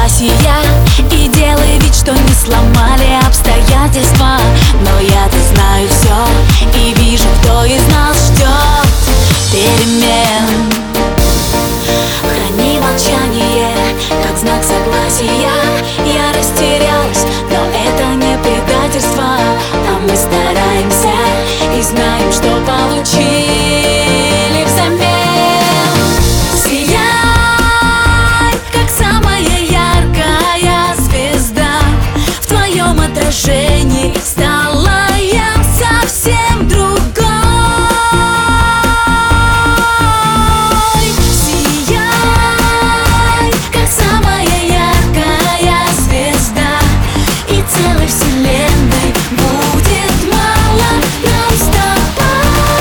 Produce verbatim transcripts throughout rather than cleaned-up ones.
согласия. И делай вид, что не сломали обстоятельства. Но я-то знаю все и вижу, кто из нас ждет перемен. Храни молчание, как знак согласия. Я растерялась, но это не предательство. А мы стараемся и знаем, что получили взамен. Сияй, как самая яркая звезда. В твоем отражении стала я совсем другой. Сияй, как самая яркая звезда. И целой вселенной будет мало нам с тобой.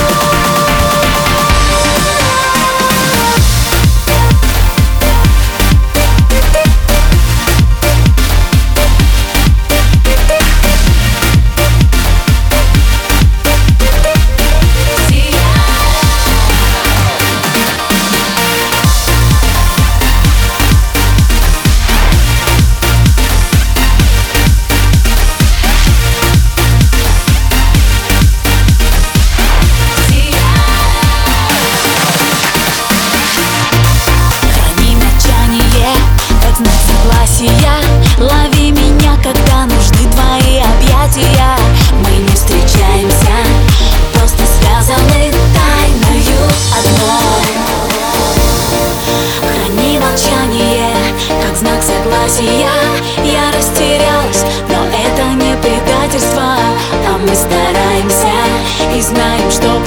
Лови меня, когда нужны твои объятия. Мы не встречаемся, просто связаны тайною одной. Храни молчание, как знак согласия. Я растерялась, но это не предательство. А мы стараемся и знаем, что